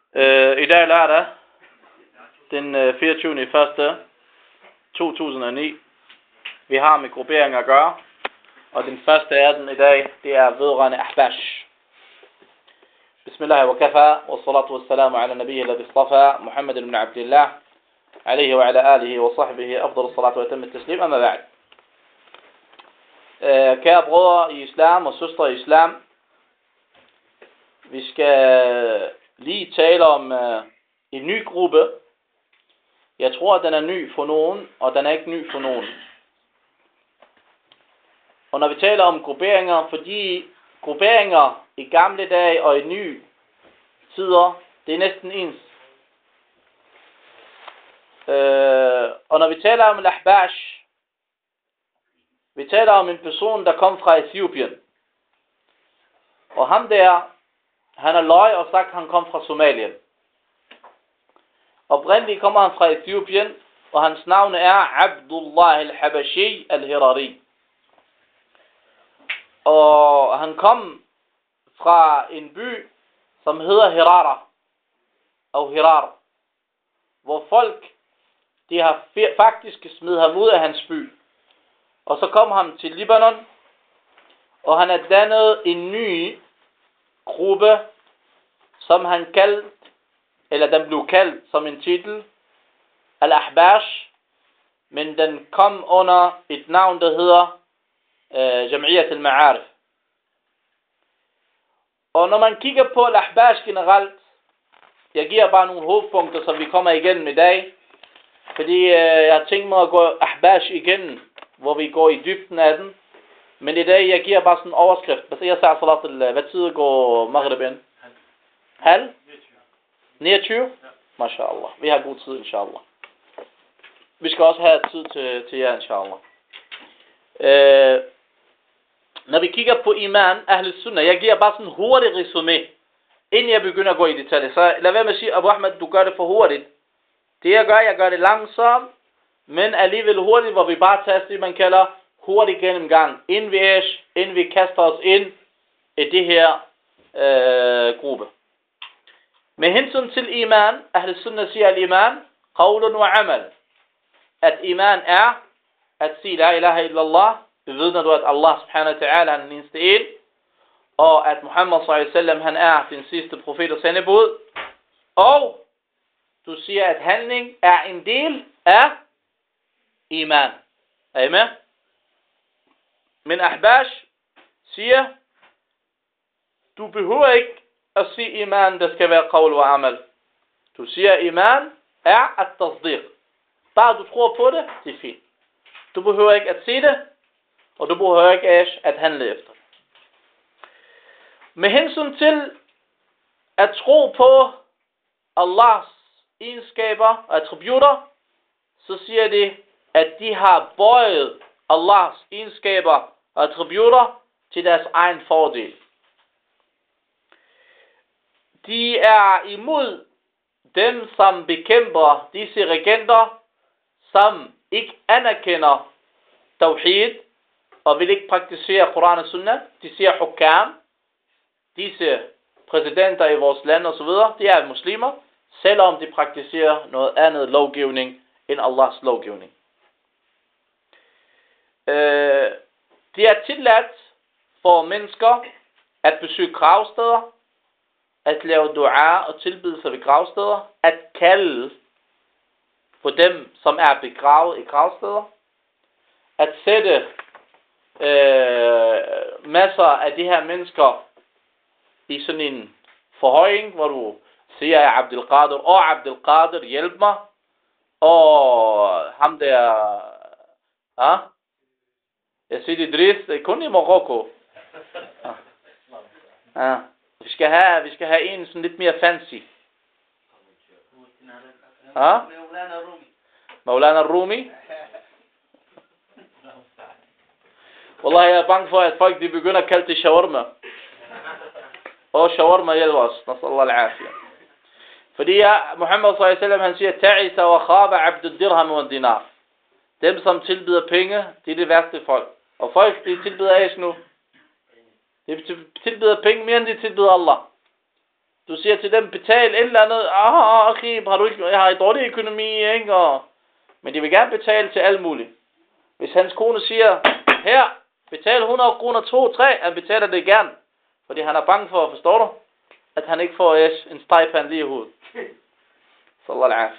I dag er lørdag, den 24. 1. 2009. Vi har med grupperinger at gøre, og den første af den i dag, det er vedrørende Ahbash. Bismillah wa kafa, wa salatu wa salamu ala nabiyyi alladhi istafa, Muhammad ibn Abdullah, alayhi wa ala alihi wa sahbihi, afdal salatu wa tamme taslim, amma ba'd. Kære brødre i islam og søstre i islam, vi skal lige tale om en ny gruppe. Jeg tror, at den er ny for nogen, og den er ikke ny for nogen. Og når vi taler om grupperinger, fordi grupperinger i gamle dage og i nye tider, det er næsten ens. Og når vi taler om al-Ahbash, vi taler om en person, der kom fra Etiopien. Og ham der, han har løj og sagt, at han kom fra Somalia. Oprindeligt kommer han fra Etiopien, og hans navn er Abdullah al-Habashi al-Hirari. Og han kom fra en by, som hedder Hirara, og Hirar, hvor folk, de har faktisk smidt ham ud af hans by. Og så kom han til Libanon, og han har dannet en ny gruppe, som han kaldte, eller den blev kaldt som en titel, Al-Ahbash, men den kom under et navn, der hedder Jam'iyat al-Ma'arif. Og når man kigger på Al-Ahbash generelt, jeg giver bare nogle hovedpunkter, som vi kommer igennem i dag, fordi jeg har tænkt mig at gå Ahbash igen, hvor vi går i dybden af den. Men i dag, jeg giver bare sådan en overskrift. Hvad tid går Maghrib ind? Halv? 29? Mashallah. Vi har god tid, inshallah. Vi skal også have tid til jer, inshallah. Når vi kigger på iman, Ahl Sunnah, jeg giver bare sådan en hurtig resumé, inden jeg begynder at gå i detaljer. Så lad være med at sige, Abu Ahmed, du gør det for hurtigt. Det jeg gør det langsomt, men alligevel hurtigt, hvor vi bare tager det, man kalder hurtig gennemgang, inden vi kaster os ind i det her gruppe. Med hensyn til iman, Ahl Sunnah siger al-iman, qawlun wa amal. At iman er at sige la ilaha illallah, bevidner du at Allah subhanahu wa ta'ala er den eneste en, og at Muhammad sallallahu alaihi wasallam han er den sidste profet og sendebud, og du siger at handling er en del af iman. Er I med? Men Ahbash siger, du behøver ikke at sige iman, der skal være qawl og amal. Du siger iman er at tasdiq. Bare du tror på det, det er fint. Du behøver ikke at sige det, og du behøver ikke at handle efter. Med hensyn til at tro på Allahs egenskaber og attributter, så siger de, at de har bøjet Allahs egenskaber og attributter til deres egen fordel. De er imod dem, som bekæmper disse regenter, som ikke anerkender tawhid og vil ikke praktisere Quran og Sunnah. De siger hukam, disse præsidenter i vores land og så videre, de er muslimer, selvom de praktiserer noget andet lovgivning end Allahs lovgivning. Det er tilladt for mennesker at besøge gravsteder, at lave dua og tilbedelse ved gravsteder, at kalde på dem, som er begravet i gravsteder, at sætte masser af de her mennesker i sådan en forhøjning, hvor du siger, at Abdul Qadir, hjælp mig, og ham der, jeg siger Idris, det er kun i Marokko. Vi skal have en sådan lidt mere fancy. Maulana Rumi. Wallah, jeg er bange for, at folk de begynder at kalde det shawarma. Og shawarma hjælper os. Nasallahu al-afiyah. Fordi Muhammad sallallahu alaihi wasallam han siger, ta'isa wa khaba abdul dirham wa dinar. Dem som tilbyder penge, det er det værste folk. Og folk de tilbyder nu. De tilbyder penge mere end de tilbyder Allah. Du siger til dem, betal et eller andet. Okay, har du ikke, jeg har en dårlig økonomi, ikke? Men de vil gerne betale til alt muligt. Hvis hans kone siger, her, betal 100 kroner 2-3, han betaler det gerne. Fordi han er bange for, forstår du, at han ikke får en stegpand lige i hovedet. Sallallahu alaihi.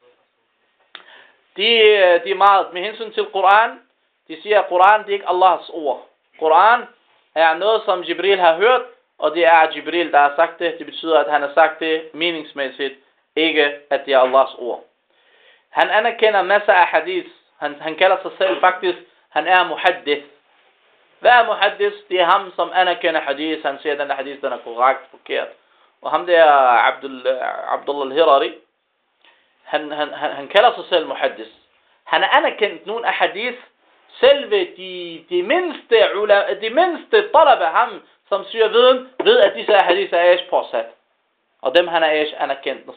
De er meget, med hensyn til Koran, de siger, at Koran det er ikke Allahs ord. Koran er noget, som Jibril har hørt, og det er Jibril, der har sagt det. Det betyder, at han har sagt det meningsmæssigt, ikke at det er Allahs ord. Han anerkender masser af hadith. Han kalder sig selv faktisk, han er muhaddith. Hvad er muhaddith? Det er ham, som anerkender hadith. Han siger, at den hadith den er korrekt, forkert. Og ham der Abdullah al-Hirari, han kalder sig selv muhaddith. Han har anerkendt nogle af hadith. Selve de mindste talab af ham, som syger viden, ved at disse hadith er påsat. Og dem han er anerkendt.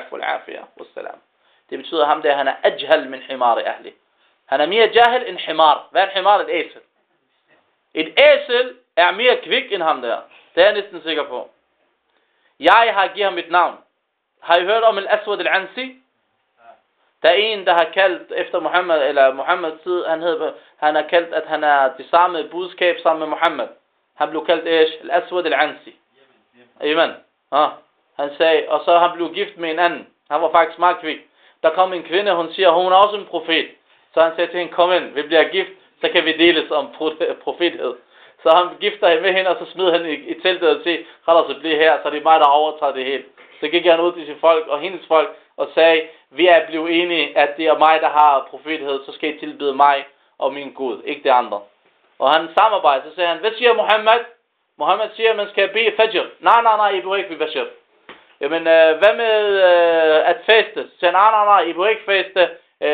Det betyder ham der, han er ajhal min himar i ahli. Han er mere jahil end himar. Hvad er en himar? Et æsel. Et æsel er mere kvik end ham der. Det er jeg næsten sikker på. Jeg har givet ham et navn. Har I hørt om al-Aswad al-Ansi? Der er en, der har kaldt efter Muhammed, eller Muhammeds tid, han har kaldt, at han er det samme budskab sammen med Muhammed. Han blev kaldt al-Aswad al-Ansi. Amen. Han sagde, og så han blev gift med en anden. Han var faktisk meget kvik. Der kom en kvinde, hun siger, hun er også en profet. Så han sagde til hende, kom ind, vi bliver gift, så kan vi deles om profethed. Så han gifter med hende, og så smider han i teltet og siger, så bliver her, så det er mig, der overtager det hele. Så gik han ud til sine folk og hendes folk og sagde, vi er blevet enige, at det er mig, der har profethed, så skal I tilbede mig og min Gud, ikke det andre. Og han samarbejder, så siger han, hvad siger Muhammed? Muhammed siger, at man skal bede fajr. Nej, I behøver ikke bede fajr. Jamen, hvad med at faste? Så siger nej, I behøver ikke faste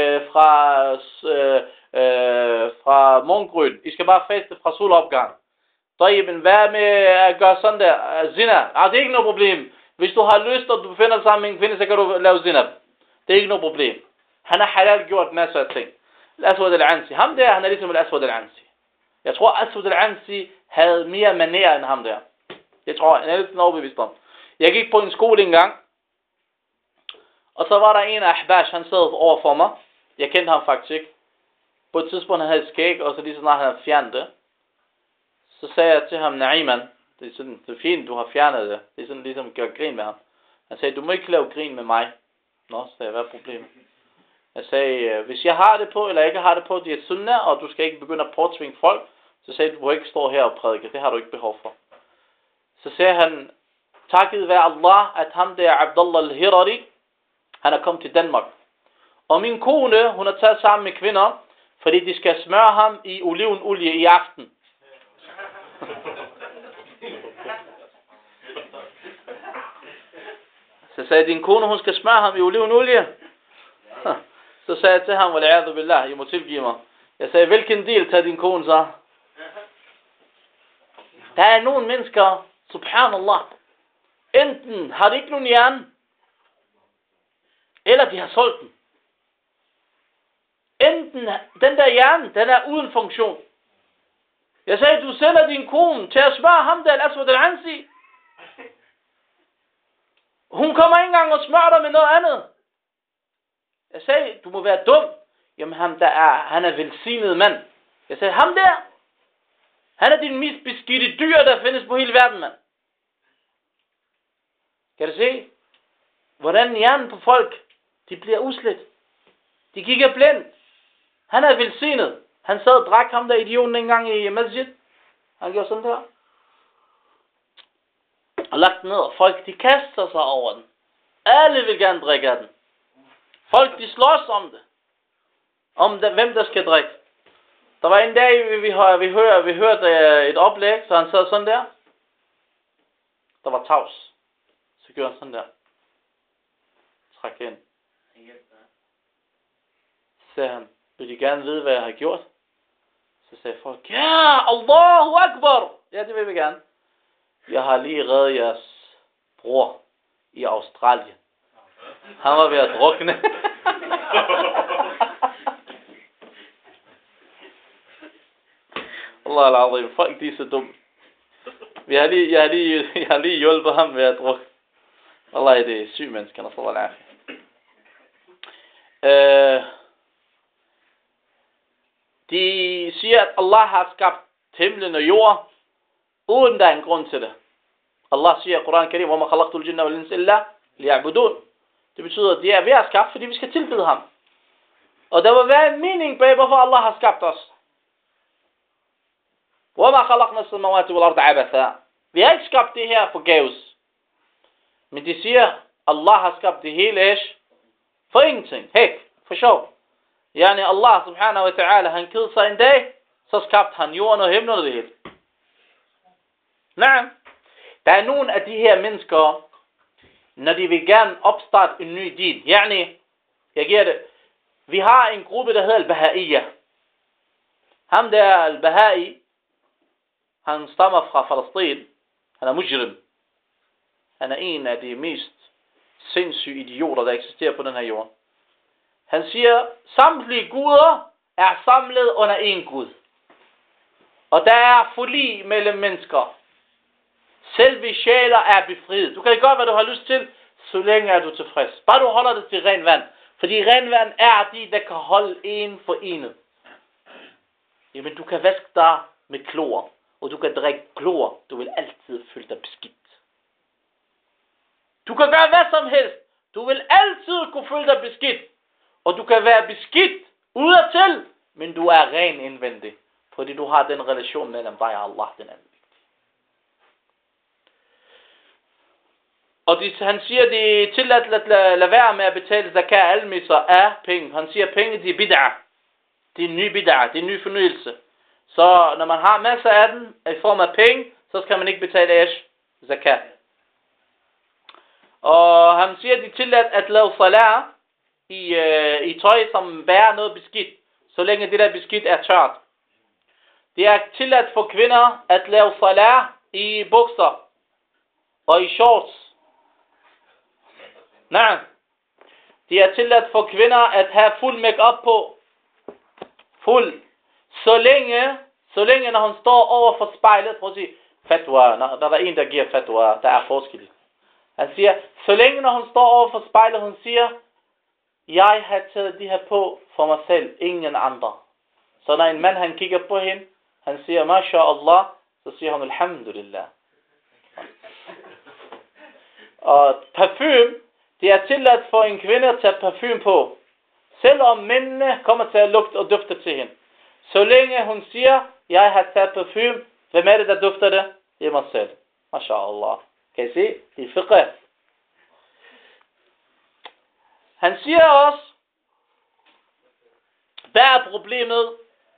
fra morgengryn. I skal bare faste fra solopgang. Så jamen, hvad med at gøre sådan der? Zina. Det er ikke noget problem. Hvis du har lyst, og du befinder dig sammen med en kvinde, så kan du lave zina. Det er ikke noget problem. Han har halal gjort masser af ting. Al-Aswad al-Ansi. Ham der, han er ligesom Al-Aswad al-Ansi. Jeg tror, Al-Aswad al-Ansi havde mere manér end ham der. Det tror jeg. Jeg er lidt overbevist om. Jeg gik på en skole engang. Og så var der en af Ahbash, han sad over for mig. Jeg kendte ham faktisk ikke. På et tidspunkt han havde skæg, og så lige så snart han havde fjernet det. Så sagde jeg til ham, Naiman, det er fint, du har fjernet det. Det er sådan ligesom at gøre grin med ham. Han sagde, du må ikke lave grin med mig. Nå, så sagde jeg, hvad er problemet? Jeg sagde, hvis jeg har det på, eller ikke har det på, det er sunnah, og du skal ikke begynde at påtvinge folk. Så sagde du må ikke stå her og prædike, det har du ikke behov for. Så sagde han, takket være Allah, at ham der Abdullah al-Hirari, han er kommet til Danmark. Og min kone, hun har taget sammen med kvinder, fordi de skal smøre ham i olivenolie i aften. Så sagde din kone, hun skal smøre ham i olivenolie. Så sagde jeg til ham, wal'iyadu billah, I må tilgive mig. Jeg sagde, hvilken del tager din kone så? Der er nogle mennesker, subhanallah, enten har de ikke nogen hjerne, eller de har solgt den. Enten, den der hjerne, den er uden funktion. Jeg sagde, du sender din kone til at smøre ham der, Al-Aswad al-Ansi. Hun kommer ikke engang og smører dig med noget andet. Jeg sagde, du må være dum. Jamen han er velsignet mand. Jeg sagde, ham der, han er din mest beskidte dyr, der findes på hele verden, mand. Kan du se, hvordan hjernen på folk, de bliver uslet. De kigger blind. Han er velsignet. Han sad og drak ham der idioten engang i masjid. Han gjorde sådan der. Og lagt ned, og folk de kaster sig over den. Alle vil gerne drikke af den. Folk de slås om det. Hvem der skal drikke. Der var en dag, vi hørte et oplæg, så han sad sådan der. Der var tavs. Så gjorde han sådan der. Træk ind. Så sagde han, vil de gerne vide, hvad jeg har gjort? Så sagde folk, ja, Allahu Akbar. Ja, det vil vi gerne. Jeg har lige reddet jeres bror i Australien. Han var ved at drukne. Allah al-Azim, folk de er så dumme. Jeg har lige hjulpet ham ved at drukke. Wallahi, det er syge mennesker, nasallallahu de siger, at Allah har skabt himlen og jord, uden der er en grund til det. Allah siger i Koran Karim, وَمَا خَلَقْتُ الْجِنَّ وَالْإِنسَ إِلَّا لِيَعْبُدُونَ. Det betyder, at de er ved at skabe, fordi vi skal tilbede ham. Og der vil være en mening bag, hvorfor Allah har skabt os. وَمَا خَلَقْنَا السَّمَوَاتِ وَالْأَرْضَ عَبَثًا. Vi har ikke skabt det her forgæves. Men de siger, Allah har skabt det hele for ingenting. Hæk, for sjov. Yani Allah subhanahu wa ta'ala, han kedede sig en dag, så skabte han jorden og himlen og det hele. Nej. Der er nogle af de her mennesker, når de vil gerne opstarte en ny din. Yani, jeg giver det. Vi har en gruppe, der hedder Al-Baha'iyya. Ham der Al-Baha'i, han stammer fra Palæstina. Han er mujrim. Han er en af de mest sindssyge idioter, der eksisterer på den her jord. Han siger, samtlige guder er samlet under en Gud. Og der er forlig mellem mennesker. Selve sjæler er befriet. Du kan gøre, hvad du har lyst til, så længe er du tilfreds. Bare du holder det til ren vand. Fordi ren vand er de, der kan holde en forenet. Jamen, du kan vaske dig med klor, og du kan drikke klor. Du vil altid føle dig beskidt. Du kan gøre hvad som helst. Du vil altid kunne føle dig beskidt. Og du kan være beskidt udadtil, men du er ren indvendig. Fordi du har den relation mellem dig og Allah, den anden. Og han siger, det er tilladt at lade være med at betale zakat almisser af penge. Han siger, at penge de er bid'ah. Det er en ny bid'ah, det er en ny fornyelse. Så når man har masser af den i form af penge, så skal man ikke betale zakat. Og han siger, at det er tilladt at lave salat i tøj, som bærer noget beskidt, så længe det der beskidt er tørt. Det er tilladt for kvinder at lave salat i bukser og i shorts. Nej. Det er tilladt for kvinder at have fuld make-up på. Fuld. Så længe når hun står over for spejlet, prøv at sige, fatwa, når der er en, der giver fatwa, der er forskel. Han siger, så længe når hun står over for spejlet, hun siger, jeg har taget de her på for mig selv, ingen andre. Så når en mand, han kigger på hende, han siger, MashaAllah, så siger hun, Alhamdulillah. Og parfume, det er tilladt for en kvinde at tage parfume på. Selvom mændene kommer til at lugte og dufte til hende. Så længe hun siger, jeg har taget parfume, hvem er det, der dufter det? Det er mig selv. MashaAllah. Kan I se? Det er fiqh. Han siger også, hvad er problemet,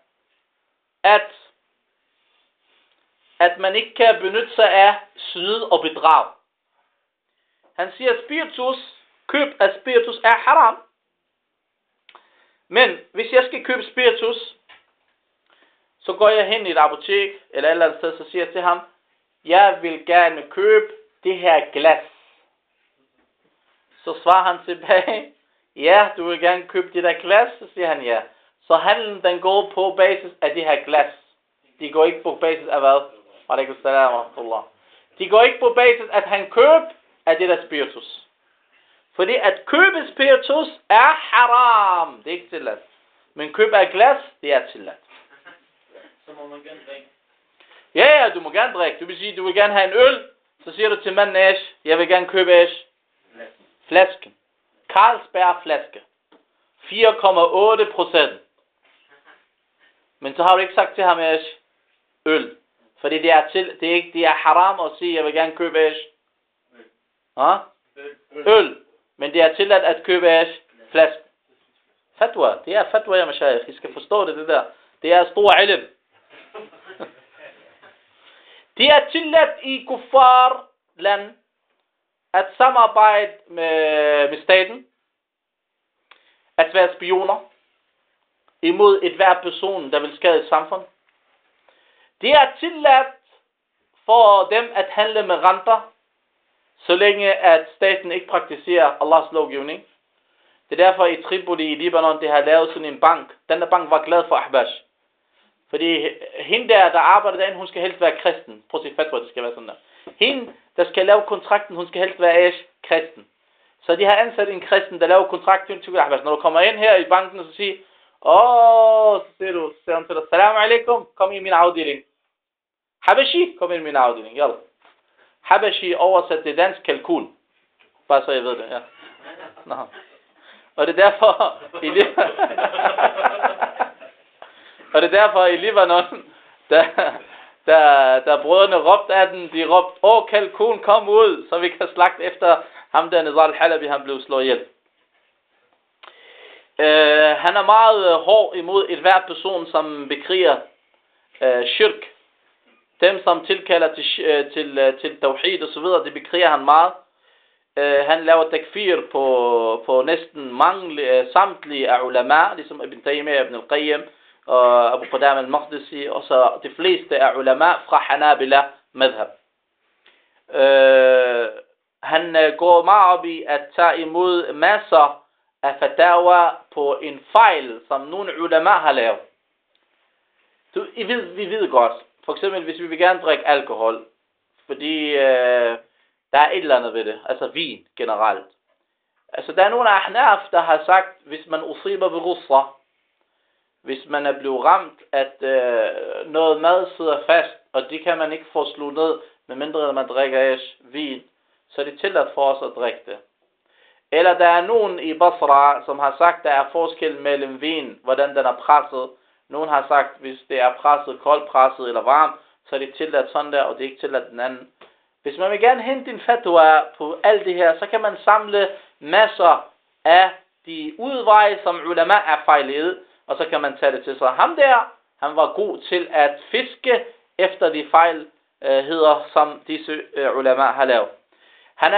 at man ikke kan benytte sig af snyd og bedrag. Han siger, at køb af spiritus er haram. Men hvis jeg skal købe spiritus, så går jeg hen i et apotek, eller et eller andet sted, så siger jeg til ham, jeg vil gerne købe det her glas. Så svarer han tilbage, ja, du vil gerne købe det der glas, så siger han ja. Så handlen, den går på basis af det her glas. De går ikke på basis af hvad? De går ikke på basis, at han køber af det der spiritus. Fordi at købe spiritus er haram. Det er ikke tilladt. Men køb af glas, det er tilladt. Så må man gerne drikke. Ja, du må gerne drikke. Du vil sige, du vil gerne have en øl. Så siger du til manden, jeg vil gerne købe flasken. Carlsberg flaske. 4,8%. Men så har du ikke sagt til ham, øl. Fordi det er haram at sige, jeg vil gerne købe øl. Men det er tilladt at købe flaske. Fatwa. Det er fatwa, jeg mashayikh. I skal forstå det der. Det er stor ilm. Det er tilladt i kuffar-land at samarbejde med staten, at være spioner imod et hver person, der vil skade et samfund. Det er tilladt for dem at handle med renter, så længe at staten ikke praktiserer Allahs lovgivning. Det er derfor i Tripoli i Libanon, det har lavet sådan en bank. Den der bank var glad for Ahbash. Fordi hende der arbejder derinde, hun skal helst være kristen. Prøv at se fatwa, det skal være sådan der. Hende, der skal lave kontrakten, hun skal helst være kristen. Så de har ansat en kristen, der laver kontrakten til Ahbas. Når du kommer ind her i banken, så siger så siger hun til dig, salam alaikum, kom i min afdeling. Habashi, kom ind i min afdeling, jalla. Habashi oversat til dansk kalkun. Bare så jeg ved det, ja. Nå. Og det er derfor i Libanon, da brødrene råbte af den, de råbte, kalkun, kom ud, så vi kan slagte efter ham der Nizar al-Halabi, han blev slået ihjel. Han er meget hård imod et hver person, som bekriger shirk. Dem, som tilkalder til tawhid og så videre, det bekriger han meget. Han laver takfir på næsten samtlige af ulama, ligesom Ibn Taymiyyah, Ibn al-Qayyim og Abu Qudam al-Maqdisi, og så de fleste af ulama fra Hanabila madhab. Han går meget op i at tage imod masser af fatawa på en fejl, som nogle ulama har lavet. Vi ved godt, for eksempel hvis vi vil gerne drikke alkohol, fordi der er et eller andet ved det, altså vin generelt. Altså der er nogle af Ahnaf, der har sagt, hvis man usiber ved rusra, hvis man er blevet ramt, at noget mad sidder fast, og det kan man ikke få slået ned, medmindre man drikker vin, så er det tilladt for os at drikke det. Eller der er nogen i Basra, som har sagt, der er forskel mellem vin, hvordan den er presset. Nogen har sagt, hvis det er presset, koldpresset eller varmt, så er det tilladt sådan der, og det er ikke tilladt den anden. Hvis man vil gerne hente en fatwa på alt det her, så kan man samle masser af de udveje, som ulama er fejlet, og så kan man tage det til sig. Ham der, han var god til at fiske efter de fejlheder, som disse ulama har lavet. Han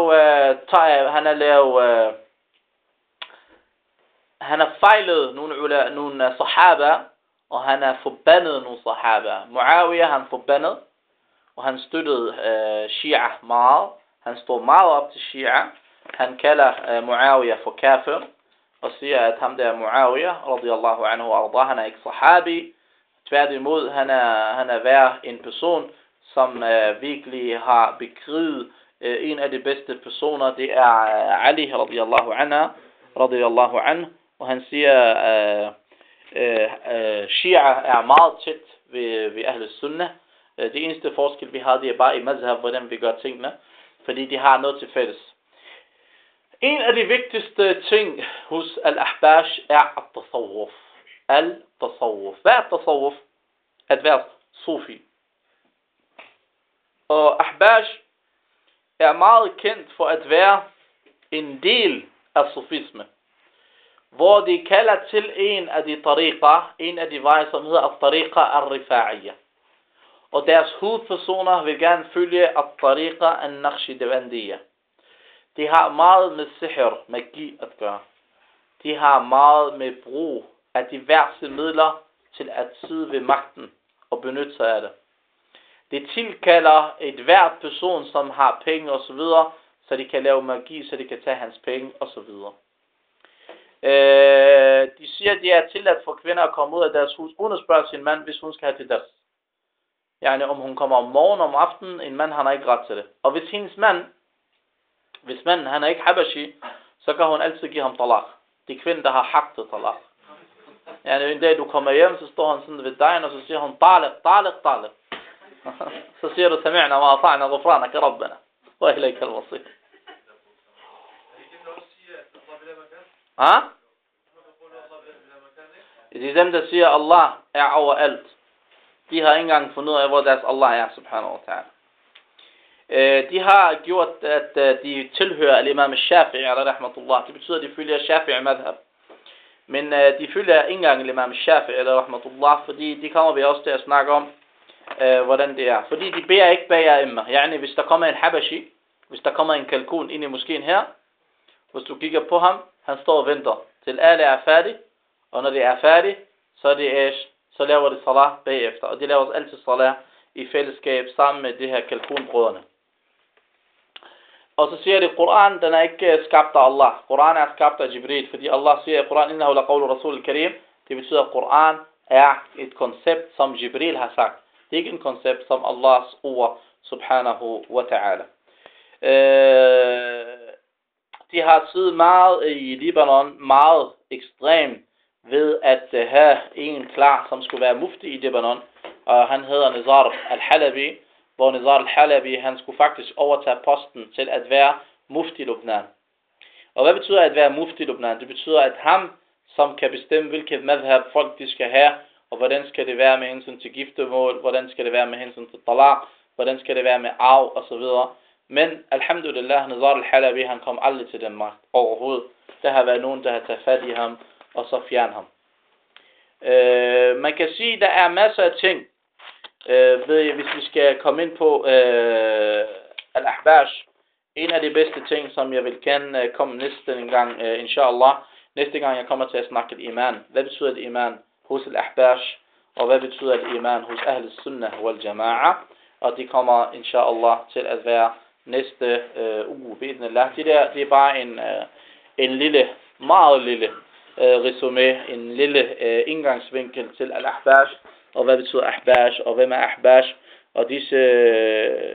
har fejlet nogle sahaba, og han har forbandet nogle sahaba. Muawiyah, han forbandet, og han støttede Shia meget. Han stod meget op til Shia. Han kalder Muawiyah for kafir, og siger, at ham der Muawiyah, radiyallahu anhu og arda, han er ikke sahabi. Tværtimod, han er værd en person, som virkelig har bekriget en af de bedste personer, det er Ali, radiyallahu anhu, og han siger, Shia er meget tæt ved Ahl Sunnah. Det eneste forskel vi har, det er bare i mazhab, hvordan vi gør tingene, fordi de har noget til fælles. En af de vigtigste ting hos al-Ahbash er at-tasawwuf. Al-tasawwuf. Hvad er tasawwuf? At være sufi. Og Ahbash er meget kendt for at være en del af sufisme, hvor de kalder til en af de tariqa, en af de veje, som hedder at-tariqa al-rifa'iyya. Og deres hovedpersoner vil gerne følge at-tariqa al-naqshbandiyya. De har meget med sihr, magi at gøre. De har meget med brug af diverse midler til at sidde ved magten og benytte sig af det. Det tilkalder et hvert person, som har penge og så videre, så de kan lave magi, så de kan tage hans penge og så videre. De siger, at det er tilladt for kvinder at komme ud af deres hus, uden at spørge sin mand, hvis hun skal have til deres. Yani om hun kommer om morgen om aftenen, en mand han har ikke ret til det. Og hvis manden han er ikke habashi, så kan hun altid give ham talaq. Det er kvinden, der har hak til talaq. Yani en dag du kommer hjem, så står han sådan ved dig, og så siger hun, talaq. Så siger du, sami'na wa ata'na ghufranaka rabbana. Wa ilayka al-masir. Det er dem, der siger, Allah er overalt. De har ikke engang fundet ud af, hvor deres Allah er, subhanahu wa ta'ala. De har gjort, at de tilhører al-imam al-Shafi'i, rahmatullah. Det betyder, at de følger Shafi'i madhab. Men de følger ikke engang al-imam al-Shafi'i, rahmatullah, fordi de kommer vi også til at snakke om, hvordan det er. Fordi de beder ikke bag jer imma. Yani, hvis der kommer en habashi, hvis der kommer en kalkun ind i moskeen her, hvis du kigger på ham, han står og venter til alle er færdig, og når det er færdig, så laver de salah bagefter. Og de laver altid salah i fællesskab sammen med de her kalkunbrødrene. Og så siger de, Koran, den er ikke skabt af Allah. Koran er skabt af Jibril, fordi Allah siger i Koran, innahu laqawlu rasul al-karim. Det betyder, at Koran er et koncept, som Jibril har sagt. Det er ikke et koncept som Allahs ord, subhanahu wa ta'ala. De har siddet meget i Libanon, meget ekstrem ved at have en klar, som skulle være mufti i Libanon, og han hedder Nizar al-Halabi, hvor Nizar al-Halabi, han skulle faktisk overtage posten til at være mufti i Lubnan. Og hvad betyder at være mufti i Lubnan? Det betyder, at ham, som kan bestemme, hvilket madhab folk de skal have, og hvordan skal det være med hensyn til giftemål, hvordan skal det være med hensyn til talaq, hvordan skal det være med arv, osv. Men alhamdulillah, Nizar al-Halabi, han kom aldrig til den magt overhovedet. Der har været nogen, der har taget fat i ham, og så fjernet ham. Man kan sige, der er masser af ting, hvis vi skal komme ind på al-Ahbash. En af de bedste ting, som jeg vil gerne komme næste gang, inshallah, næste gang jeg kommer til at snakke iman. Hvad betyder det iman hos al-Ahbash, og hvad betyder det iman hos Ahl Sunnah wal Jama'a? Og det kommer inshallah til at være næste uge. Det er bare en lille, meget lille resumé, en lille indgangsvinkel til al-Ahbash, og hvad betyder Ahbash, og hvem er Ahbash, og disse